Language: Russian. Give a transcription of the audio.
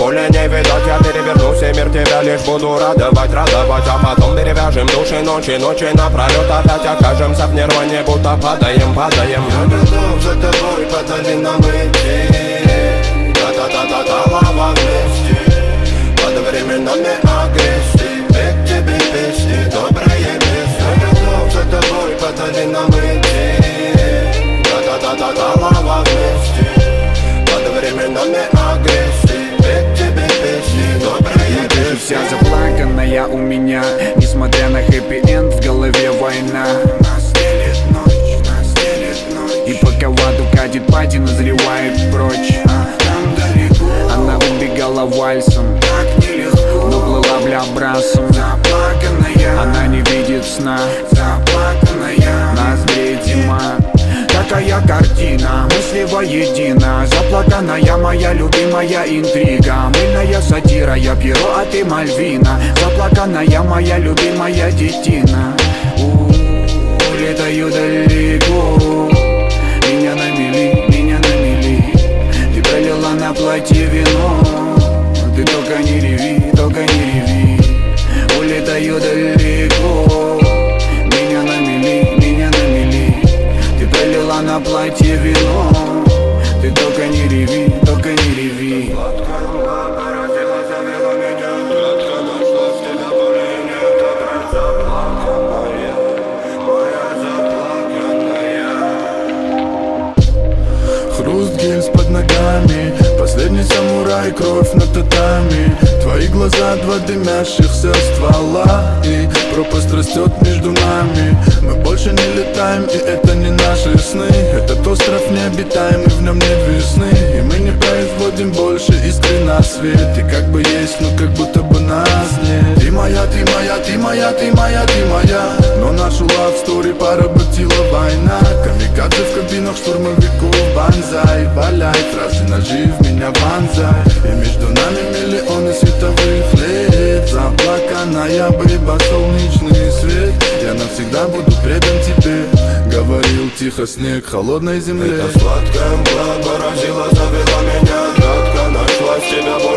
более не видать. Я перевернусь и мир тебя лишь буду радовать, а потом перевяжем души ночи напролет. Опять окажемся в нирване, будто падаем. Я готов за тобой по долинам идти, лава вместе, под временами агрессии. Ведь тебе песни, добрые песни. Я готов за тобой по долинам идти, лава вместе, под временами агрессии. Ведь тебе песни, добрые песни. Вся заплаканная у меня, несмотря на хэппи-энд, в голове война. Нас делит ночь, и пока в аду катит пати, назревает прочь. Там далеко она убегала вальсом, так нелегко, но плыла бля брасом. Заплаканная, она не видит сна. Заплаканная, нас греет зима. Такая картина, мысли воедино. Заплаканная моя любимая интрига. Мыльная сатира, я Пьеро, а ты Мальвина. Заплаканная моя любимая детина. Улетаю далеко, меня на мели. Ты пролила на платье вино. Ты только не реви. Улетаю далеко, меня на мели. Ты пролила на платье вино. Ты только не реви. Хруст гильз под ногами, последний самурай, кровь на татами. Твои глаза, два дымящихся ствола, и пропасть растет между нами. Мы больше не летаем, и это не наши сны. Этот остров необитаемый, в нем нет весны. И мы не производим больше искры на свет. И как бы есть, но как будто бы нас нет. Ты моя, но нашу love story поработила война. Камикадзе в кабинах штурмовиков, банзай. Валяй, фразы ножи в меня вонзай. И между нами миллионы световых лет. Заплаканная бейба, солнечный свет. Я навсегда буду предан тебе, говорил тихо снег холодной земле. Это сладкая мгла поразила, завела меня. Гадко нашлась тебя.